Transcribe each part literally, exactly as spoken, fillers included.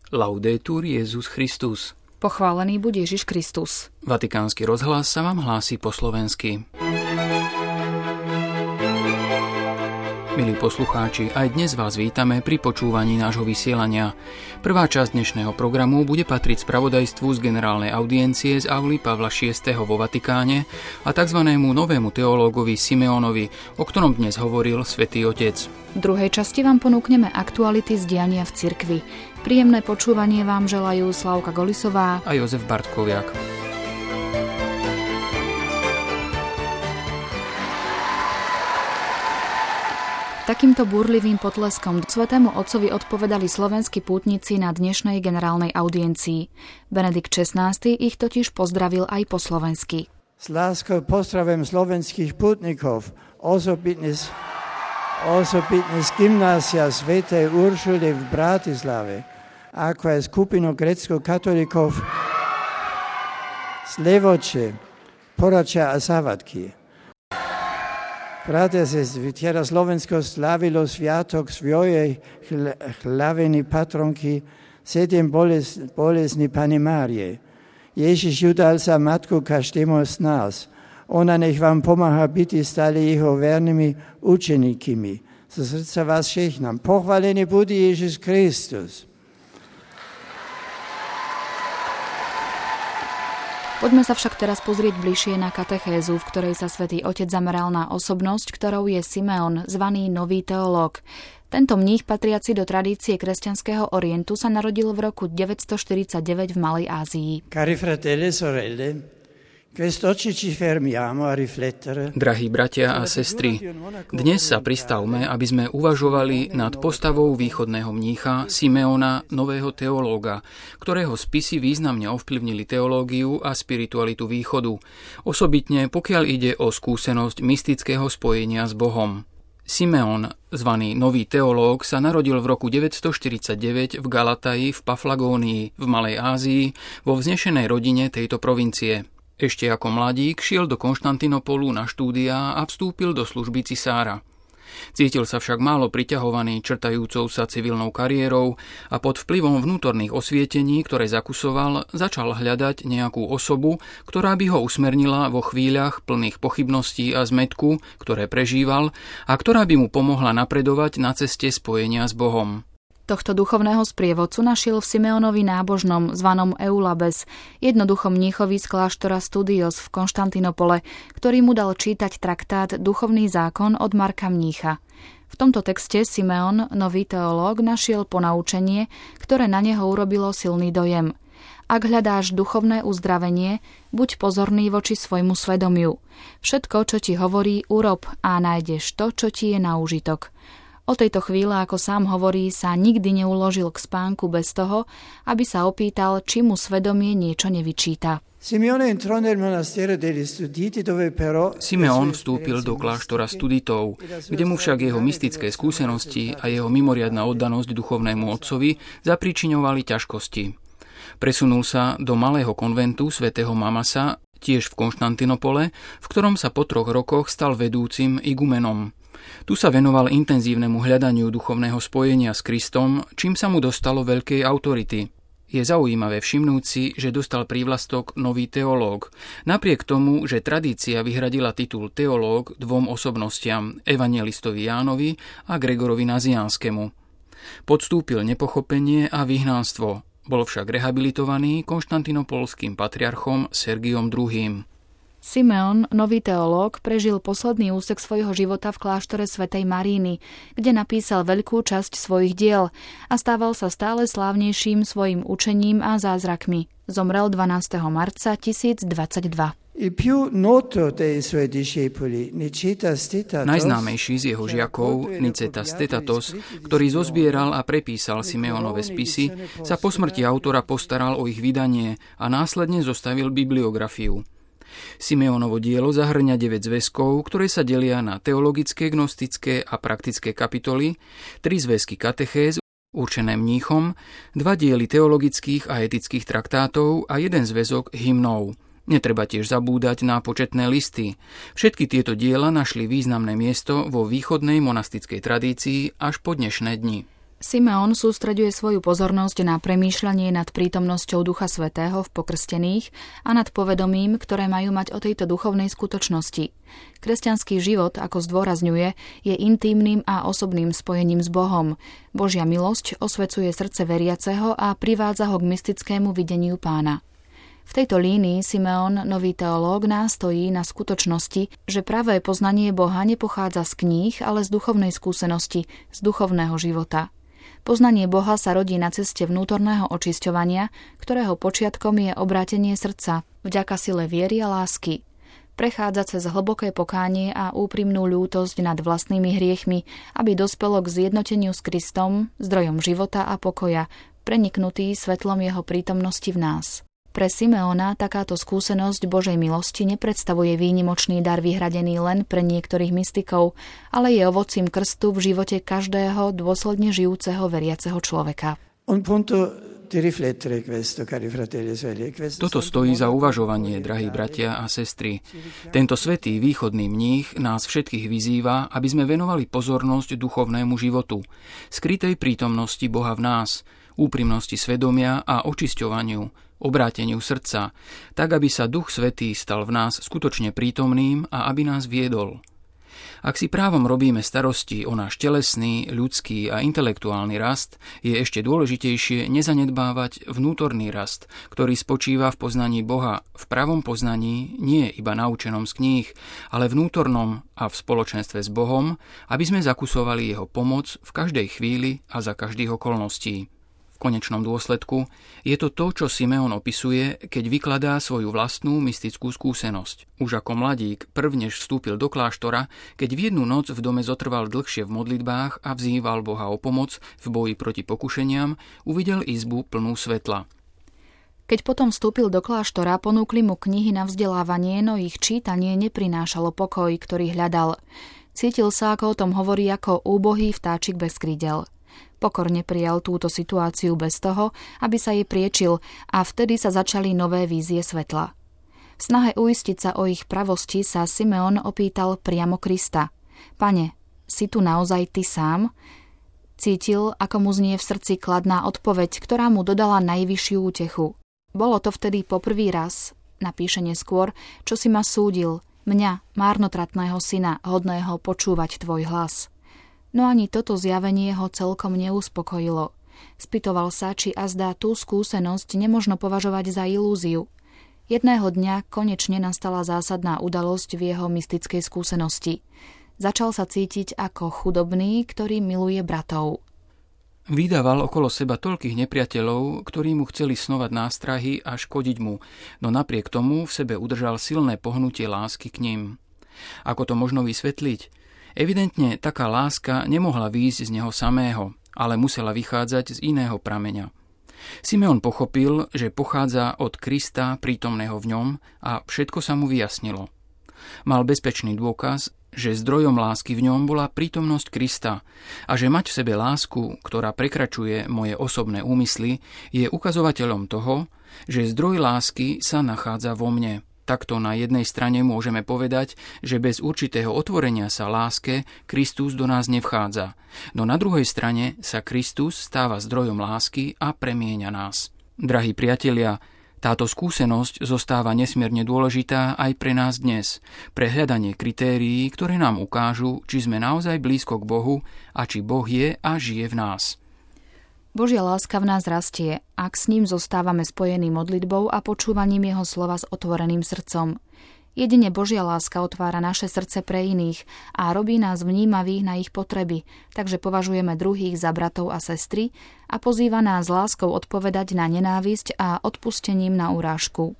Laudetur Jesus Christus. Pochválený buď Ježiš Kristus. Vatikánsky rozhlas sa vám hlási po slovensky. Milí poslucháči, aj dnes vás vítame pri počúvaní nášho vysielania. Prvá časť dnešného programu bude patriť spravodajstvu z generálnej audiencie z auly Pavla šiesteho vo Vatikáne a tzv. Novému teológovi Simeonovi, o ktorom dnes hovoril Svätý Otec. V druhej časti vám ponúkneme aktuality z diania v cirkvi. Príjemné počúvanie vám želajú Slavka Golisová a Jozef Bartkoviak. Takýmto búrlivým potleskom Svätému Otcovi odpovedali slovenskí pútnici na dnešnej generálnej audiencii. Benedikt šestnásty ich totiž pozdravil aj po slovensky. S láskou pozdravím slovenských pútnikov, osobitne z, osobitne z gymnásia svätej Uršuly v Bratislave, ako aj skupinu grécko-katolíkov z Levoče, Porača a Savadky. Bratia, sestry, včera Slovensko slávilo sviatok svojej hlavnej patronky sedem bolestní Panny Márie. Ježiš ju dal za matku každému z nás. Ona nech vám pomáha byť stále jeho vernými učeníkmi. Zo srdca vás všechnám. Pochválený bude Ježiš Kristus. Poďme sa však teraz pozrieť bližšie na katechézu, v ktorej sa Svätý Otec zameral na osobnosť, ktorou je Simeon, zvaný nový teológ. Tento mních, patriaci do tradície kresťanského orientu, sa narodil v roku deväťstoštyridsaťdeväť v Malej Ázii. Cari fratelli e sorelle, quest'oggi ci fermiamo a riflettere. Drahí bratia a sestry, dnes sa pristavme, aby sme uvažovali nad postavou východného mnícha Simeona, nového teológa, ktorého spisy významne ovplyvnili teológiu a spiritualitu východu, osobitne pokiaľ ide o skúsenosť mystického spojenia s Bohom. Simeon, zvaný nový teológ, sa narodil v roku deväťstoštyridsaťdeväť v Galataji v Paflagónii v Malej Ázii vo vznešenej rodine tejto provincie. Ešte ako mladík šiel do Konštantinopolu na štúdiá a vstúpil do služby cisára. Cítil sa však málo priťahovaný črtajúcou sa civilnou kariérou a pod vplyvom vnútorných osvietení, ktoré zakusoval, začal hľadať nejakú osobu, ktorá by ho usmernila vo chvíľach plných pochybností a zmätku, ktoré prežíval, a ktorá by mu pomohla napredovať na ceste spojenia s Bohom. Tohto duchovného sprievodcu našiel v Simeonovi nábožnom, zvanom Eulabes, jednoduchom mníchovi z kláštora Studios v Konštantinopole, ktorý mu dal čítať traktát Duchovný zákon od Marka mnícha. V tomto texte Simeon, nový teológ, našiel ponaučenie, ktoré na neho urobilo silný dojem. Ak hľadáš duchovné uzdravenie, buď pozorný voči svojmu svedomiu. Všetko, čo ti hovorí, urob a nájdeš to, čo ti je na úžitok. O tejto chvíle, ako sám hovorí, sa nikdy neuložil k spánku bez toho, aby sa opýtal, či mu svedomie niečo nevyčíta. Simeon vstúpil do kláštora Studitov, kde mu však jeho mystické skúsenosti a jeho mimoriadna oddanosť duchovnému otcovi zapričiňovali ťažkosti. Presunul sa do malého konventu svätého Mamasa, tiež v Konštantinopole, v ktorom sa po troch rokoch stal vedúcim igumenom. Tu sa venoval intenzívnemu hľadaniu duchovného spojenia s Kristom, čím sa mu dostalo veľkej autority. Je zaujímavé všimnúť si, že dostal prívlastok nový teológ, napriek tomu, že tradícia vyhradila titul teológ dvom osobnostiam, evanjelistovi Jánovi a Gregorovi Nazianskemu. Podstúpil nepochopenie a vyhnanstvo, bol však rehabilitovaný konštantinopolským patriarchom Sergiom druhým. Simeon, nový teológ, prežil posledný úsek svojho života v kláštore svätej Maríny, kde napísal veľkú časť svojich diel a stával sa stále slávnejším svojim učením a zázrakmi. Zomrel dvanásteho marca tisícdvadsaťdva. Najznámejší z jeho žiakov, Niceta Stetatos, ktorý zozbieral a prepísal Simeonove spisy, sa po smrti autora postaral o ich vydanie a následne zostavil bibliografiu. Simeonovo dielo zahŕňa deväť zväzkov, ktoré sa delia na teologické, gnostické a praktické kapitoly, tri zväzky katechéz určené mníchom, dva diely teologických a etických traktátov a jeden zväzok hymnov. Netreba tiež zabúdať na početné listy. Všetky tieto diela našli významné miesto vo východnej monastickej tradícii až po dnešné dni. Simeon sústreďuje svoju pozornosť na premýšľanie nad prítomnosťou Ducha Svätého v pokrstených a nad povedomím, ktoré majú mať o tejto duchovnej skutočnosti. Kresťanský život, ako zdôrazňuje, je intímnym a osobným spojením s Bohom. Božia milosť osvecuje srdce veriaceho a privádza ho k mystickému videniu Pána. V tejto línii Simeon, nový teológ, nástojí na skutočnosti, že pravé poznanie Boha nepochádza z kníh, ale z duchovnej skúsenosti, z duchovného života. Poznanie Boha sa rodí na ceste vnútorného očisťovania, ktorého počiatkom je obrátenie srdca, vďaka sile viery a lásky. Prechádza cez hlboké pokánie a úprimnú ľútosť nad vlastnými hriechmi, aby dospelo k zjednoteniu s Kristom, zdrojom života a pokoja, preniknutý svetlom jeho prítomnosti v nás. Pre Simeona takáto skúsenosť Božej milosti nepredstavuje výnimočný dar vyhradený len pre niektorých mystikov, ale je ovocím krstu v živote každého dôsledne žijúceho veriaceho človeka. Toto stojí za uvažovanie, drahí bratia a sestry. Tento svätý východný mních nás všetkých vyzýva, aby sme venovali pozornosť duchovnému životu, skrytej prítomnosti Boha v nás, úprimnosti svedomia a očisťovaniu, obráteniu srdca, tak aby sa Duch Svätý stal v nás skutočne prítomným a aby nás viedol. Ak si právom robíme starosti o náš telesný, ľudský a intelektuálny rast, je ešte dôležitejšie nezanedbávať vnútorný rast, ktorý spočíva v poznaní Boha, v pravom poznaní, nie iba naučenom z kníh, ale vnútornom a v spoločenstve s Bohom, aby sme zakusovali jeho pomoc v každej chvíli a za každých okolností. V konečnom dôsledku je to to, čo Simeon opisuje, keď vykladá svoju vlastnú mystickú skúsenosť. Už ako mladík, prv než vstúpil do kláštora, keď v jednu noc v dome zotrval dlhšie v modlitbách a vzýval Boha o pomoc v boji proti pokušeniam, uvidel izbu plnú svetla. Keď potom vstúpil do kláštora, ponúkli mu knihy na vzdelávanie, no ich čítanie neprinášalo pokoj, ktorý hľadal. Cítil sa, ako o tom hovorí, ako úbohý vtáčik bez krídel. Pokorne prijal túto situáciu bez toho, aby sa jej priečil, a vtedy sa začali nové vízie svetla. V snahe uistiť sa o ich pravosti sa Simeon opýtal priamo Krista. Pane, si tu naozaj ty sám? Cítil, ako mu znie v srdci kladná odpoveď, ktorá mu dodala najvyššiu útechu. Bolo to vtedy poprvý raz, napíše neskôr, čo si ma súdil, mňa, márnotratného syna, hodného počúvať tvoj hlas. No ani toto zjavenie ho celkom neuspokojilo. Spýtoval sa, či azda tú skúsenosť nemožno považovať za ilúziu. Jedného dňa konečne nastala zásadná udalosť v jeho mystickej skúsenosti. Začal sa cítiť ako chudobný, ktorý miluje bratov. Vydával okolo seba toľkých nepriateľov, ktorí mu chceli snovať nástrahy a škodiť mu, no napriek tomu v sebe udržal silné pohnutie lásky k nim. Ako to možno vysvetliť? Evidentne taká láska nemohla výjsť z neho samého, ale musela vychádzať z iného prameňa. Simeon pochopil, že pochádza od Krista prítomného v ňom a všetko sa mu vyjasnilo. Mal bezpečný dôkaz, že zdrojom lásky v ňom bola prítomnosť Krista a že mať v sebe lásku, ktorá prekračuje moje osobné úmysly, je ukazovateľom toho, že zdroj lásky sa nachádza vo mne. Takto na jednej strane môžeme povedať, že bez určitého otvorenia sa láske Kristus do nás nevchádza, no na druhej strane sa Kristus stáva zdrojom lásky a premieňa nás. Drahí priatelia, táto skúsenosť zostáva nesmierne dôležitá aj pre nás dnes, pre hľadanie kritérií, ktoré nám ukážu, či sme naozaj blízko k Bohu a či Boh je a žije v nás. Božia láska v nás rastie, ak s ním zostávame spojení modlitbou a počúvaním jeho slova s otvoreným srdcom. Jedine Božia láska otvára naše srdce pre iných a robí nás vnímavých na ich potreby, takže považujeme druhých za bratov a sestry a pozýva nás láskou odpovedať na nenávisť a odpustením na urážku.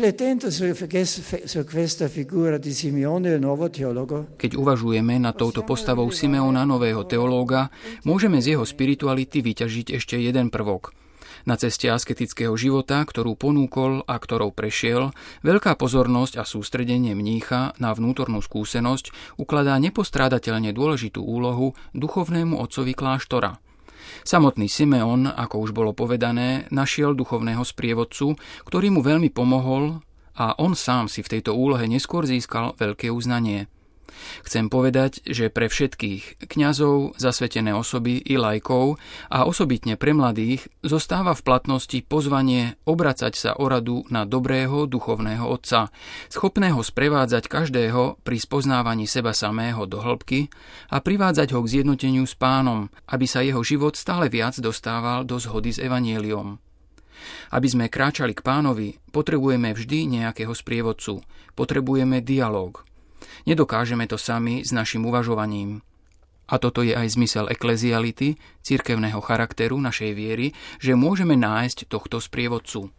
Keď uvažujeme nad touto postavou Simeona, nového teológa, môžeme z jeho spirituality vyťažiť ešte jeden prvok. Na ceste asketického života, ktorú ponúkol a ktorou prešiel, veľká pozornosť a sústredenie mnícha na vnútornú skúsenosť ukladá nepostrádateľne dôležitú úlohu duchovnému otcovi kláštora. Samotný Simeon, ako už bolo povedané, našiel duchovného sprievodcu, ktorý mu veľmi pomohol a on sám si v tejto úlohe neskôr získal veľké uznanie. Chcem povedať, že pre všetkých kňazov, zasvetené osoby i laikov a osobitne pre mladých zostáva v platnosti pozvanie obracať sa o radu na dobrého duchovného otca, schopného sprevádzať každého pri spoznávaní seba samého do hĺbky a privádzať ho k zjednoteniu s Pánom, aby sa jeho život stále viac dostával do zhody s evanjeliom. Aby sme kráčali k Pánovi, potrebujeme vždy nejakého sprievodcu, potrebujeme dialóg. Nedokážeme to sami s našim uvažovaním. A toto je aj zmysel ekleziality, cirkevného charakteru našej viery, že môžeme nájsť tohto sprievodcu.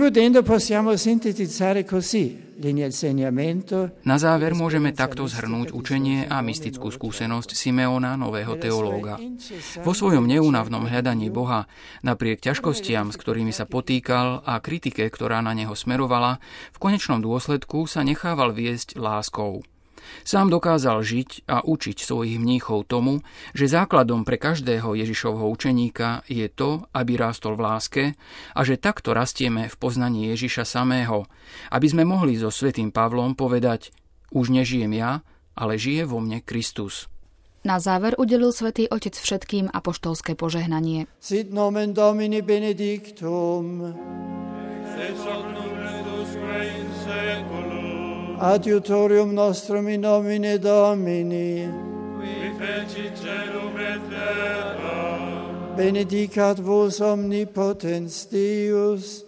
Na záver môžeme takto zhrnúť učenie a mystickú skúsenosť Simeona, nového teológa. Vo svojom neúnavnom hľadaní Boha, napriek ťažkostiam, s ktorými sa potýkal a kritike, ktorá na neho smerovala, v konečnom dôsledku sa nechával viesť láskou. Sám dokázal žiť a učiť svojich mníchov tomu, že základom pre každého Ježišovho učeníka je to, aby rástol v láske a že takto rastieme v poznaní Ježiša samého, aby sme mohli so svätým Pavlom povedať: už nežijem ja, ale žije vo mne Kristus. Na záver udelil svätý Otec všetkým apoštolské požehnanie. Sit nomen Domini benedictum. Et hoc nunc et usque in saeculum. Adiutorium nostrum in nomine Domini. Qui fecit caelum et terra. Benedicat vos omnipotens Deus,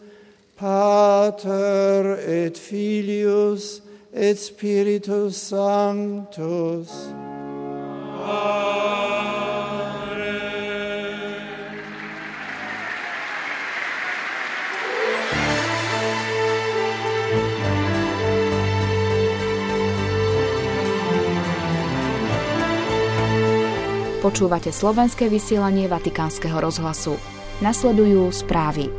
Pater et Filius et Spiritus Sanctus. Amen. Počúvate slovenské vysielanie Vatikánskeho rozhlasu. Nasledujú správy.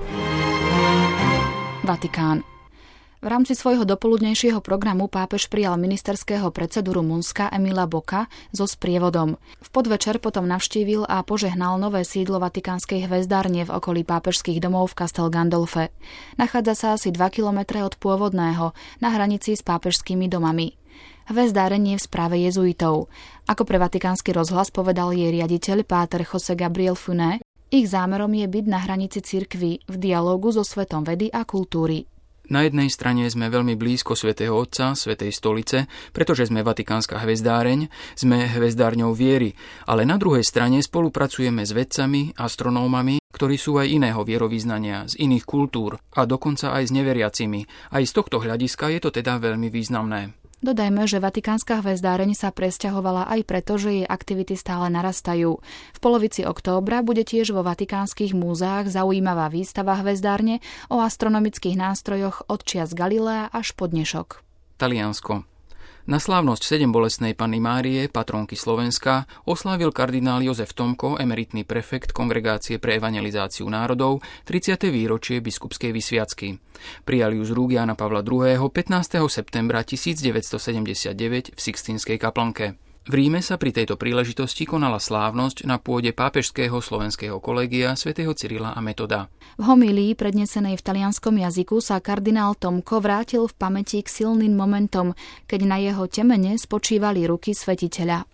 Vatikán. V rámci svojho dopoludnejšieho programu pápež prijal ministerského predsedu Rumunska Emila Boka so sprievodom. V podvečer potom navštívil a požehnal nové sídlo vatikánskej hvezdárne v okolí pápežských domov v Castel Gandolfe. Nachádza sa asi dva kilometre od pôvodného, na hranici s pápežskými domami. Hvezdáreň je v správe jezuitov. Ako pre Vatikánsky rozhlas povedal jej riaditeľ páter José Gabriel Funé, ich zámerom je byť na hranici cirkvi v dialógu so svetom vedy a kultúry. Na jednej strane sme veľmi blízko svätého Otca, Svätej stolice, pretože sme Vatikánska hvezdáreň, sme hvezdárňou viery, ale na druhej strane spolupracujeme s vedcami, astronómami, ktorí sú aj iného vierovyznania, z iných kultúr a dokonca aj s neveriacimi. Aj z tohto hľadiska je to teda veľmi významné. Dodajme, že Vatikánska hvezdáreň sa presťahovala aj preto, že jej aktivity stále narastajú. V polovici októbra bude tiež vo vatikánskych múzeách zaujímavá výstava hvezdárne o astronomických nástrojoch od čias Galilea až po dnešok. Taliansko. Na slávnosť sedembolestnej Panny Márie, patronky Slovenska, oslávil kardinál Jozef Tomko, emeritný prefekt Kongregácie pre evangelizáciu národov, tridsiate výročie biskupskej vysviacky. Prijal ju z rúk Jána Pavla druhého. pätnásteho septembra tisícdeväťstosedemdesiatdeväť v Sixtínskej kaplnke. V Ríme sa pri tejto príležitosti konala slávnosť na pôde pápežského slovenského kolégia svätého Cyrila a Metoda. V homílii prednesenej v talianskom jazyku sa kardinál Tomko vrátil v pamäti k silným momentom, keď na jeho temene spočívali ruky svätiteľa.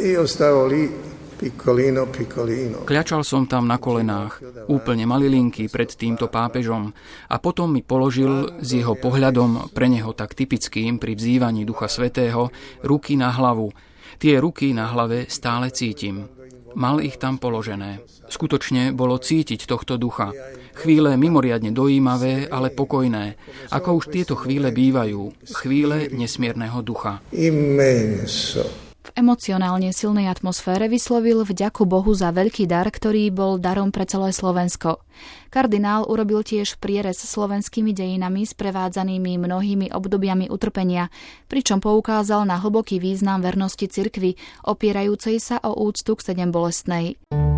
Piccolino, piccolino. Kľačal som tam na kolenách, úplne malilinký pred týmto pápežom a potom mi položil s jeho pohľadom pre neho tak typickým pri vzývaní Ducha Svätého ruky na hlavu. Tie ruky na hlave stále cítim. Mal ich tam položené. Skutočne bolo cítiť tohto ducha. Chvíle mimoriadne dojímavé, ale pokojné, ako už tieto chvíle bývajú. Chvíle nesmierneho ducha. Immenso. V emocionálne silnej atmosfére vyslovil vďaku Bohu za veľký dar, ktorý bol darom pre celé Slovensko. Kardinál urobil tiež prierez slovenskými dejinami sprevádzanými mnohými obdobiami utrpenia, pričom poukázal na hlboký význam vernosti cirkvi, opierajúcej sa o úctu k sedembolestnej.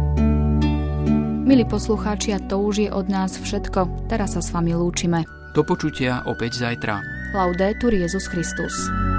Milí poslucháči, a to už je od nás všetko. Teraz sa s vami lúčime. Do počutia opäť zajtra. Laudetur Jesus Christus.